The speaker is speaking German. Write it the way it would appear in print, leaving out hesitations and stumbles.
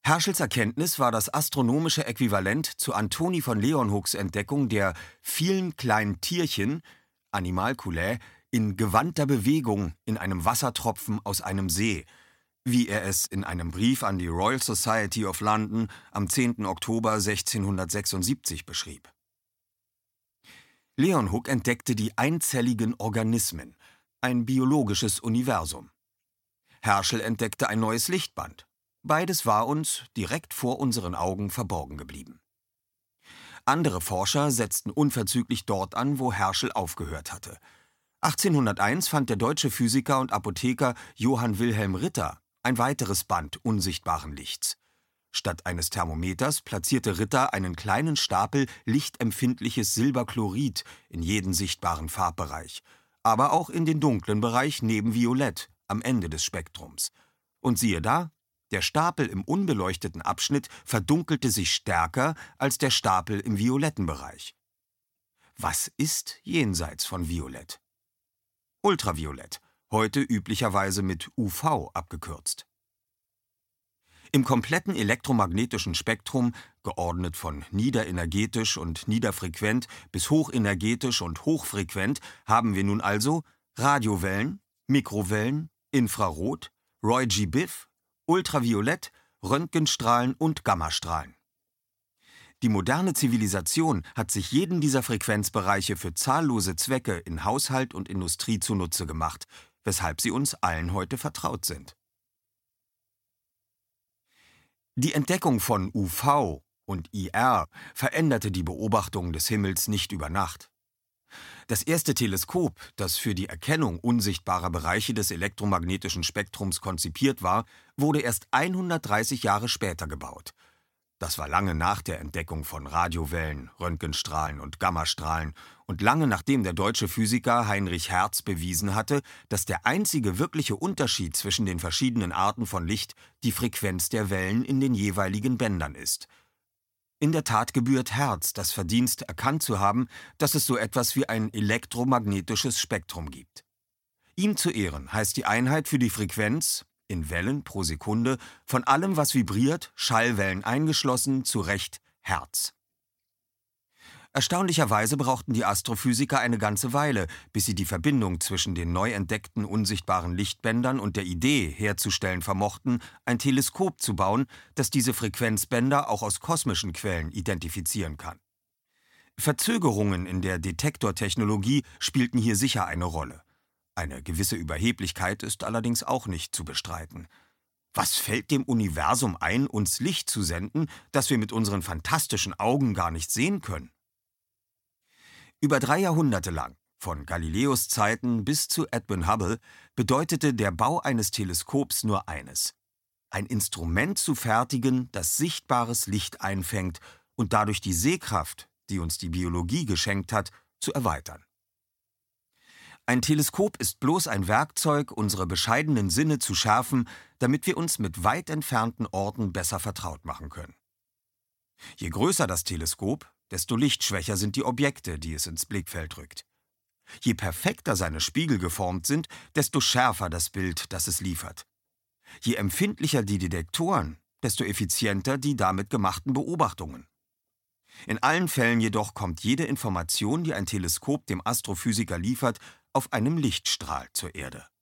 Herschels Erkenntnis war das astronomische Äquivalent zu Antoni von Leeuwenhoeks Entdeckung der vielen kleinen Tierchen (Animalculae) in gewandter Bewegung in einem Wassertropfen aus einem See, wie er es in einem Brief an die Royal Society of London am 10. Oktober 1676 beschrieb. Leeuwenhoek entdeckte die einzelligen Organismen, ein biologisches Universum. Herschel entdeckte ein neues Lichtband. Beides war uns direkt vor unseren Augen verborgen geblieben. Andere Forscher setzten unverzüglich dort an, wo Herschel aufgehört hatte. 1801 fand der deutsche Physiker und Apotheker Johann Wilhelm Ritter ein weiteres Band unsichtbaren Lichts. Statt eines Thermometers platzierte Ritter einen kleinen Stapel lichtempfindliches Silberchlorid in jeden sichtbaren Farbbereich, aber auch in den dunklen Bereich neben Violett am Ende des Spektrums. Und siehe da, der Stapel im unbeleuchteten Abschnitt verdunkelte sich stärker als der Stapel im violetten Bereich. Was ist jenseits von Violett? Ultraviolett, heute üblicherweise mit UV abgekürzt. Im kompletten elektromagnetischen Spektrum, geordnet von niederenergetisch und niederfrequent bis hochenergetisch und hochfrequent, haben wir nun also Radiowellen, Mikrowellen, Infrarot, Roy G. Biff, Ultraviolett, Röntgenstrahlen und Gammastrahlen. Die moderne Zivilisation hat sich jeden dieser Frequenzbereiche für zahllose Zwecke in Haushalt und Industrie zunutze gemacht, weshalb sie uns allen heute vertraut sind. Die Entdeckung von UV und IR veränderte die Beobachtung des Himmels nicht über Nacht. Das erste Teleskop, das für die Erkennung unsichtbarer Bereiche des elektromagnetischen Spektrums konzipiert war, wurde erst 130 Jahre später gebaut. Das war lange nach der Entdeckung von Radiowellen, Röntgenstrahlen und Gammastrahlen und lange nachdem der deutsche Physiker Heinrich Hertz bewiesen hatte, dass der einzige wirkliche Unterschied zwischen den verschiedenen Arten von Licht die Frequenz der Wellen in den jeweiligen Bändern ist. In der Tat gebührt Hertz das Verdienst, erkannt zu haben, dass es so etwas wie ein elektromagnetisches Spektrum gibt. Ihm zu Ehren heißt die Einheit für die Frequenz, in Wellen pro Sekunde, von allem, was vibriert, Schallwellen eingeschlossen, zu Recht Hertz. Erstaunlicherweise brauchten die Astrophysiker eine ganze Weile, bis sie die Verbindung zwischen den neu entdeckten unsichtbaren Lichtbändern und der Idee herzustellen vermochten, ein Teleskop zu bauen, das diese Frequenzbänder auch aus kosmischen Quellen identifizieren kann. Verzögerungen in der Detektortechnologie spielten hier sicher eine Rolle. Eine gewisse Überheblichkeit ist allerdings auch nicht zu bestreiten. Was fällt dem Universum ein, uns Licht zu senden, das wir mit unseren fantastischen Augen gar nicht sehen können? Über 3 Jahrhunderte lang, von Galileos Zeiten bis zu Edwin Hubble, bedeutete der Bau eines Teleskops nur eines: ein Instrument zu fertigen, das sichtbares Licht einfängt und dadurch die Sehkraft, die uns die Biologie geschenkt hat, zu erweitern. Ein Teleskop ist bloß ein Werkzeug, unsere bescheidenen Sinne zu schärfen, damit wir uns mit weit entfernten Orten besser vertraut machen können. Je größer das Teleskop, desto lichtschwächer sind die Objekte, die es ins Blickfeld rückt. Je perfekter seine Spiegel geformt sind, desto schärfer das Bild, das es liefert. Je empfindlicher die Detektoren, desto effizienter die damit gemachten Beobachtungen. In allen Fällen jedoch kommt jede Information, die ein Teleskop dem Astrophysiker liefert, auf einem Lichtstrahl zur Erde.